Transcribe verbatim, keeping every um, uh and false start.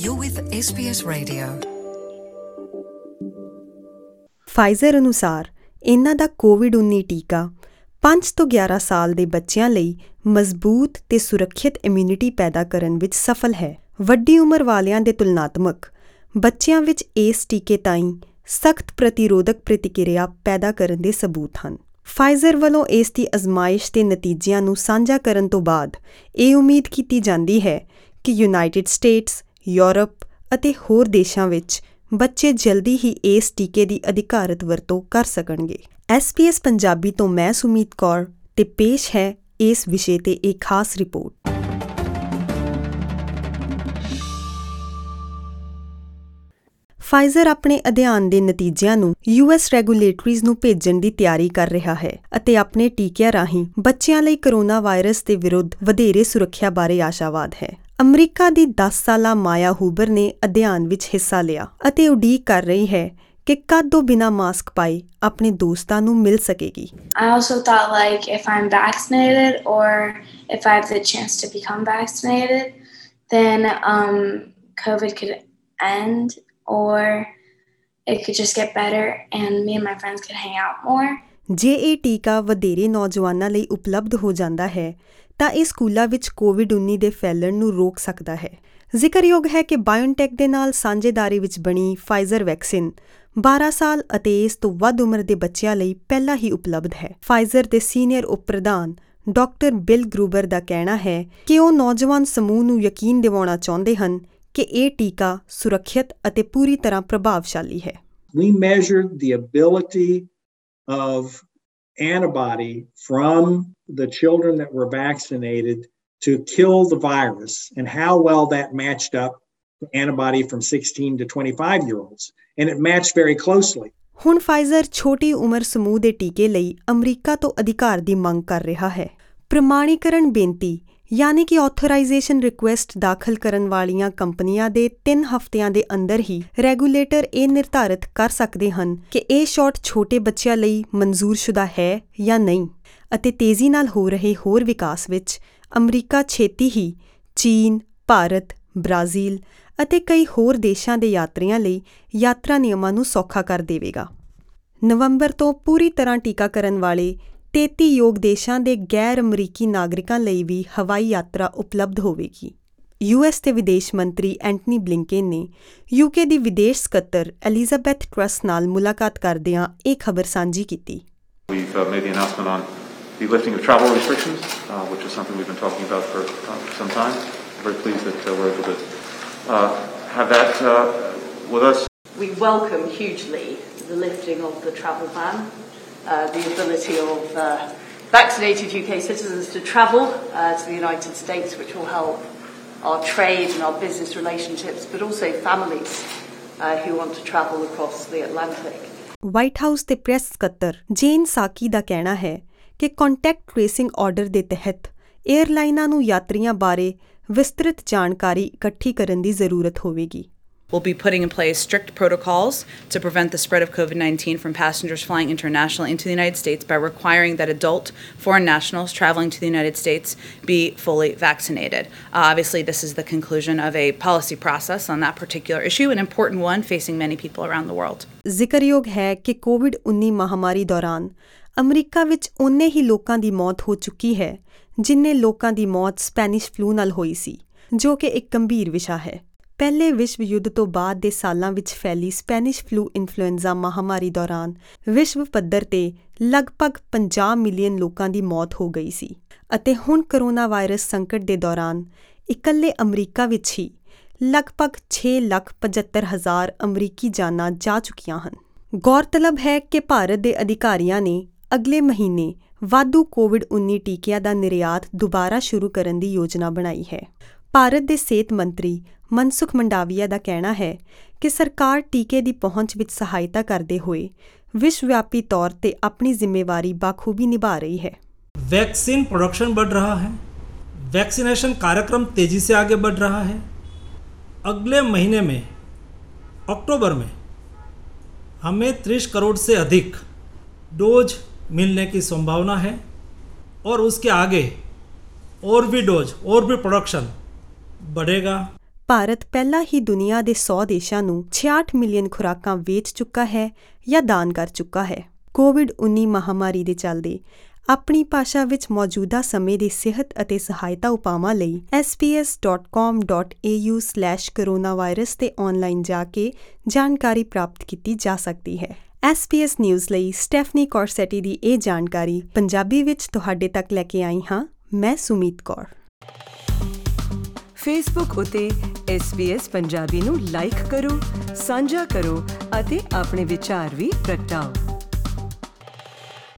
You're with S B S Radio. Pfizer ਅਨੁਸਾਰ ਇਹਨਾਂ ਦਾ Covid ਉੱਨੀ ਟੀਕਾ ਪੰਜ ਤੋਂ ਗਿਆਰਾਂ ਸਾਲ ਦੇ ਬੱਚਿਆਂ ਲਈ ਮਜ਼ਬੂਤ ਤੇ ਸੁਰੱਖਿਅਤ ਇਮਿਊਨਿਟੀ ਪੈਦਾ ਕਰਨ ਵਿੱਚ ਸਫਲ ਹੈ। ਵੱਡੀ ਉਮਰ ਵਾਲਿਆਂ ਦੇ ਤੁਲਨਾਤਮਕ ਬੱਚਿਆਂ ਵਿੱਚ ਇਸ ਟੀਕੇ ਤਾਈਂ ਸਖਤ ਪ੍ਰਤੀਰੋਧਕ ਪ੍ਰਤੀਕਿਰਿਆ ਪੈਦਾ ਕਰਨ ਦੇ ਸਬੂਤ ਹਨ। ਫਾਈਜ਼ਰ ਵੱਲੋਂ ਇਸ ਦੀ ਅਜ਼ਮਾਇਸ਼ ਦੇ ਨਤੀਜਿਆਂ ਨੂੰ ਸਾਂਝਾ ਕਰਨ ਤੋਂ ਬਾਅਦ ਇਹ ਉਮੀਦ ਕੀਤੀ ਜਾਂਦੀ ਹੈ ਕਿ ਯੂਨਾਈਟਿਡ ਸਟੇਟਸ, ਯੂਰਪ ਅਤੇ ਹੋਰ ਦੇਸ਼ਾਂ ਵਿੱਚ ਬੱਚੇ ਜਲਦੀ ਹੀ ਇਸ ਟੀਕੇ ਦੀ ਅਧਿਕਾਰਤ ਵਰਤੋਂ ਕਰ ਸਕਣਗੇ। ਐਸ ਬੀ ਐਸ ਪੰਜਾਬੀ ਤੋਂ ਮੈਂ ਸੁਮੀਤ ਕੌਰ ਤੇ ਪੇਸ਼ ਹੈ ਇਸ ਵਿਸ਼ੇ ਤੇ ਇੱਕ ਖਾਸ ਰਿਪੋਰਟ। ਫਾਈਜ਼ਰ ਆਪਣੇ ਅਧਿਐਨ ਦੇ ਨਤੀਜਿਆਂ ਨੂੰ ਯੂ ਐਸ ਰੈਗੂਲੇਟਰੀਜ਼ ਨੂੰ ਭੇਜਣ ਦੀ ਤਿਆਰੀ ਕਰ ਰਿਹਾ ਹੈ ਅਤੇ ਆਪਣੇ ਟੀਕਿਆਂ ਰਾਹੀਂ ਬੱਚਿਆਂ ਲਈ ਕੋਰੋਨਾ ਵਾਇਰਸ ਦੇ ਵਿਰੁੱਧ ਵਧੇਰੇ ਸੁਰੱਖਿਆ ਬਾਰੇ ਆਸ਼ਾਵਾਦ ਹੈ। ਅਮਰੀਕਾ ਦੀ ਦਸ ਸਾਲਾ ਮਾਇਆ ਹੂਬਰ ਨੇ ਅਧਿਐਨ ਵਿੱਚ ਹਿੱਸਾ ਲਿਆ ਅਤੇ ਉਡੀਕ ਕਰ ਰਹੀ ਹੈ ਕਿ ਕਦੋਂ ਬਿਨਾਂ ਮਾਸਕ ਪਾਏ ਆਪਣੇ ਦੋਸਤਾਂ ਨੂੰ ਮਿਲ ਸਕੇਗੀ। I also thought like if I'm vaccinated or if I have the chance to become vaccinated, then um, COVID could end or it could just get better and me and my friends could hang out more. ਜੇ ਇਹ ਟੀਕਾ ਵਧੇਰੇ ਨੌਜਵਾਨਾਂ ਲਈ ਉਪਲਬਧ ਹੋ ਜਾਂਦਾ ਹੈ ਤਾਂ ਇਹ ਸਕੂਲਾਂ ਵਿੱਚ ਕੋਵਿਡ ਉੱਨੀ ਦੇ ਫੈਲਣ ਨੂੰ ਰੋਕ ਸਕਦਾ ਹੈ। ਜ਼ਿਕਰਯੋਗ ਹੈ ਕਿ ਬਾਇਓਨਟੈਕ ਦੇ ਨਾਲ ਸਾਂਝੇਦਾਰੀ ਵਿੱਚ ਬਣੀ ਫਾਈਜ਼ਰ ਵੈਕਸੀਨ ਬਾਰਾਂ ਸਾਲ ਅਤੇ ਇਸ ਤੋਂ ਵੱਧ ਉਮਰ ਦੇ ਬੱਚਿਆਂ ਲਈ ਪਹਿਲਾਂ ਹੀ ਉਪਲਬਧ ਹੈ। ਫਾਈਜ਼ਰ ਦੇ ਸੀਨੀਅਰ ਉਪ ਪ੍ਰਧਾਨ ਡਾਕਟਰ ਬਿਲ ਗਰੂਬਰ ਦਾ ਕਹਿਣਾ ਹੈ ਕਿ ਉਹ ਨੌਜਵਾਨ ਸਮੂਹ ਨੂੰ ਯਕੀਨ ਦਿਵਾਉਣਾ ਚਾਹੁੰਦੇ ਹਨ ਕਿ ਇਹ ਟੀਕਾ ਸੁਰੱਖਿਅਤ ਅਤੇ ਪੂਰੀ ਤਰ੍ਹਾਂ ਪ੍ਰਭਾਵਸ਼ਾਲੀ ਹੈ। We measured the ability of antibody from the children that were vaccinated to kill the virus and how well that matched up to antibody from sixteen to twenty-five year olds, and it matched very closely. ਹੁਣ Pfizer ਛੋਟੀ ਉਮਰ ਸਮੂਹ ਦੇ ਟੀਕੇ ਲਈ America ਤੋਂ ਅਧਿਕਾਰ ਦੀ ਮੰਗ ਕਰ ਰਿਹਾ ਹੈ। ਪ੍ਰਮਾਣੀਕਰਨ ਬੇਨਤੀ ਯਾਨੀ ਕਿ ਆਥੋਰਾਈਜ਼ੇਸ਼ਨ ਰਿਕੁਐਸਟ ਦਾਖਲ ਕਰਨ ਵਾਲੀਆਂ ਕੰਪਨੀਆਂ ਦੇ ਤਿੰਨ ਹਫ਼ਤਿਆਂ ਦੇ ਅੰਦਰ ਹੀ ਰੈਗੂਲੇਟਰ ਇਹ ਨਿਰਧਾਰਤ ਕਰ ਸਕਦੇ ਹਨ ਕਿ ਇਹ ਸ਼ਾਟ ਛੋਟੇ ਬੱਚਿਆਂ ਲਈ ਮਨਜ਼ੂਰਸ਼ੁਦਾ ਹੈ ਜਾਂ ਨਹੀਂ ਅਤੇ ਤੇਜ਼ੀ ਨਾਲ ਹੋ ਰਹੇ ਹੋਰ ਵਿਕਾਸ ਵਿੱਚ ਅਮਰੀਕਾ ਛੇਤੀ ਹੀ ਚੀਨ, ਭਾਰਤ, ਬ੍ਰਾਜ਼ੀਲ ਅਤੇ ਕਈ ਹੋਰ ਦੇਸ਼ਾਂ ਦੇ ਯਾਤਰੀਆਂ ਲਈ ਯਾਤਰਾ ਨਿਯਮਾਂ ਨੂੰ ਸੌਖਾ ਕਰ ਦੇਵੇਗਾ। ਨਵੰਬਰ ਤੋਂ ਪੂਰੀ ਤਰ੍ਹਾਂ ਟੀਕਾਕਰਨ ਵਾਲੇ ਤੇਤੀ ਯੋਗ ਦੇਸ਼ਾਂ ਦੇ ਗੈਰ ਅਮਰੀਕੀ ਨਾਗਰਿਕਾਂ ਲਈ ਵੀ ਹਵਾਈ ਯਾਤਰਾ ਉਪਲਬਧ ਹੋਵੇਗੀ। ਯੂ ਐਸ ਦੇ ਵਿਦੇਸ਼ ਮੰਤਰੀ ਐਂਟਨੀ ਬਲਿੰਕਨ ਨੇ ਯੂ ਕੇ ਦੀ ਵਿਦੇਸ਼ ਸਕੱਤਰ ਐਲਿਜ਼ਾਬੈਥ ਟਰੱਸ ਨਾਲ ਮੁਲਾਕਾਤ ਕਰਦਿਆਂ ਇਹ ਖਬਰ ਸਾਂਝੀ ਕੀਤੀ। We've uh, made the announcement on the lifting of travel restrictions, uh, which is something we've been talking about for uh, some time. Very pleased that uh, we're able to uh, have that uh, with us. We welcome hugely the lifting of the travel ban. Uh, the ability of uh, vaccinated U K citizens to travel uh, to the United States, which will help our trade and our business relationships, but also families uh, who want to travel across the Atlantic. White House ਦੇ press ਸਕੱਤਰ Jen ਸਾਕੀ ਦਾ ਕਹਿਣਾ ਹੈ ਕਿ contact tracing order ਦੇ ਤਹਿਤ ਏਅਰਲਾਈਨਾਂ ਨੂੰ ਯਾਤਰੀਆਂ ਬਾਰੇ ਵਿਸਤ੍ਰਿਤ ਜਾਣਕਾਰੀ ਇਕੱਠੀ ਕਰਨ ਦੀ ਜ਼ਰੂਰਤ ਹੋਵੇਗੀ। We'll be putting in place strict protocols to prevent the spread of COVID nineteen from passengers flying internationally into the United States by requiring that adult foreign nationals traveling to the United States be fully vaccinated. Uh, obviously, this is the conclusion of a policy process on that particular issue, an important one facing many people around the world. ਜ਼ਿਕਰਯੋਗ ਹੈ ਕਿ Covid ਉੱਨੀ ਮਹਾਮਾਰੀ ਦੌਰਾਨ America ਵਿੱਚ ਉਨੇ ਹੀ ਲੋਕਾਂ ਦੀ ਮੌਤ ਹੋ ਚੁੱਕੀ ਹੈ ਜਿੰਨੇ ਲੋਕਾਂ ਦੀ ਮੌਤ ਸਪੈਨਿਸ਼ ਫਲੂ ਨਾਲ ਹੋਈ ਸੀ, ਜੋ ਕਿ ਇੱਕ ਗੰਭੀਰ ਵਿਸ਼ਾ ਹੈ। ਪਹਿਲੇ ਵਿਸ਼ਵ ਯੁੱਧ ਤੋਂ ਬਾਅਦ ਦੇ ਸਾਲਾਂ ਵਿੱਚ ਫੈਲੀ ਸਪੈਨਿਸ਼ ਫਲੂ ਇਨਫਲੂਐਂਜ਼ਾ ਮਹਾਮਾਰੀ ਦੌਰਾਨ ਵਿਸ਼ਵ ਪੱਧਰ ਤੇ ਲਗਭਗ ਪੰਜਾਹ ਮਿਲੀਅਨ ਲੋਕਾਂ ਦੀ ਮੌਤ ਹੋ ਗਈ ਸੀ ਅਤੇ ਹੁਣ ਕੋਰੋਨਾ ਵਾਇਰਸ ਸੰਕਟ ਦੇ ਦੌਰਾਨ ਇਕੱਲੇ ਅਮਰੀਕਾ ਵਿੱਚ ਹੀ ਲਗਭਗ ਛੇ ਲੱਖ ਪਝੱਤਰ ਹਜ਼ਾਰ ਅਮਰੀਕੀ ਜਾਨਾਂ ਜਾ ਚੁੱਕੀਆਂ ਹਨ। ਗੌਰਤਲਬ ਹੈ ਕਿ ਭਾਰਤ ਦੇ ਅਧਿਕਾਰੀਆਂ ਨੇ ਅਗਲੇ ਮਹੀਨੇ ਵਾਧੂ ਕੋਵਿਡ ਉੱਨੀ ਟੀਕਿਆਂ ਦਾ ਨਿਰਯਾਤ ਦੁਬਾਰਾ ਸ਼ੁਰੂ ਕਰਨ ਦੀ ਯੋਜਨਾ ਬਣਾਈ ਹੈ। ਭਾਰਤ ਦੇ ਸਿਹਤ ਮੰਤਰੀ ਮਨਸੁਖ ਮੰਡਾਵੀਆ ਦਾ ਕਹਿਣਾ ਹੈ ਕਿ ਸਰਕਾਰ ਟੀਕੇ ਦੀ ਪਹੁੰਚ ਵਿੱਚ ਸਹਾਇਤਾ ਕਰਦੇ ਹੋਏ ਵਿਸ਼ਵ ਵਿਆਪੀ ਤੌਰ ਤੇ ਆਪਣੀ ਜ਼ਿੰਮੇਵਾਰੀ ਬਾਖੂਬੀ ਨਿਭਾ ਰਹੀ है। वैक्सीन प्रोडक्शन बढ़ रहा है, वैक्सीनेशन कार्यक्रम तेज़ी से आगे बढ़ रहा है। अगले महीने में अक्टूबर में हमें तीस करोड़ से अधिक डोज मिलने की संभावना है और उसके आगे और भी डोज और भी प्रोडक्शन बढ़ेगा। ਭਾਰਤ ਪਹਿਲਾਂ ਹੀ ਦੁਨੀਆ ਦੇ ਸੌ ਦੇਸ਼ਾਂ ਨੂੰ ਛਿਆਹਠ ਮਿਲੀਅਨ ਖੁਰਾਕਾਂ ਵੇਚ ਚੁੱਕਾ ਹੈ ਜਾਂ ਦਾਨ ਕਰ ਚੁੱਕਾ ਹੈ। ਕੋਵਿਡ ਉੱਨੀ ਮਹਾਮਾਰੀ ਦੇ ਚੱਲਦੇ ਆਪਣੀ ਭਾਸ਼ਾ ਵਿੱਚ ਮੌਜੂਦਾ ਸਮੇਂ ਦੇ ਸਿਹਤ ਅਤੇ ਸਹਾਇਤਾ ਉਪਾਵਾਂ ਲਈ S P S dot com dot A U slash coronavirus 'ਤੇ ਔਨਲਾਈਨ ਜਾ ਕੇ ਜਾਣਕਾਰੀ ਪ੍ਰਾਪਤ ਕੀਤੀ ਜਾ ਸਕਦੀ ਹੈ। ਐਸ ਪੀ ਐਸ ਨਿਊਜ਼ ਲਈ ਸਟੈਫਨੀ ਕੌਰਸੈਟੀ ਦੀ ਇਹ ਜਾਣਕਾਰੀ ਪੰਜਾਬੀ ਵਿੱਚ ਤੁਹਾਡੇ ਤੱਕ ਲੈ ਕੇ ਆਈ ਹਾਂ। ਮੈਂ ਸੁਮੀਤ ਕੌਰ। ਫੇਸਬੁੱਕ ਉਤੇ ਐਸ ਬੀ ਐਸ ਪੰਜਾਬੀ ਨੂੰ ਲਾਈਕ ਕਰੋ, ਸਾਂਝਾ ਕਰੋ ਅਤੇ ਆਪਣੇ ਵਿਚਾਰ ਵੀ ਪ੍ਰਗਟਾਓ।